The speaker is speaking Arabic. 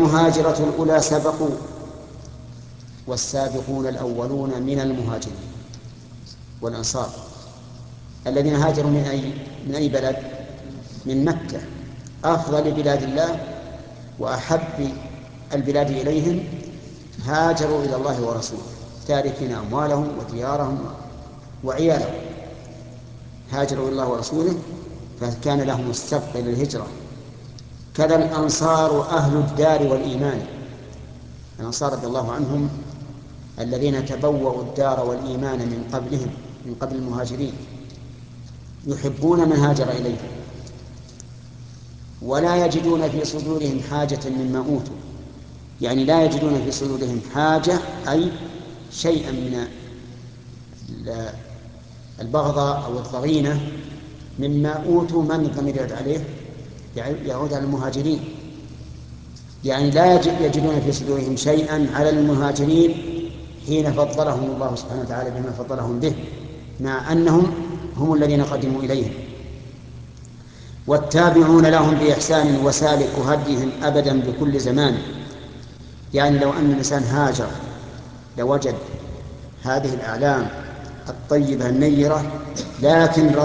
والمهاجرة الأولى سبقوا، والسابقون الأولون من المهاجرين والأنصار الذين هاجروا من أي بلد؟ من مكة، أفضل بلاد الله وأحب البلاد إليهم، هاجروا إلى الله ورسوله تاركين أموالهم وديارهم وعيالهم، هاجروا إلى الله ورسوله فكان لهم السبق إلى الهجرة. كذا الأنصار أهل الدار والإيمان، الأنصار رضي الله عنهم الذين تبوأوا الدار والإيمان من قبلهم، من قبل المهاجرين، يحبون من هاجر إليهم ولا يجدون في صدورهم حاجة مما أوتوا، يعني لا يجدون في صدورهم حاجة أي شيئا من البغضاء أو الضغينة مما أوتوا. من الضمير يعود عليه؟ يعود على المهاجرين، يعني لا يجدون في صدورهم شيئا على المهاجرين حين فضلهم الله سبحانه وتعالى بما فضلهم به، مع أنهم هم الذين قدموا إليهم. والتابعون لهم بإحسان وسالك هديهم أبدا بكل زمان، يعني لو أن الإنسان هاجر لوجد هذه الأعلام الطيبة النيرة، لكن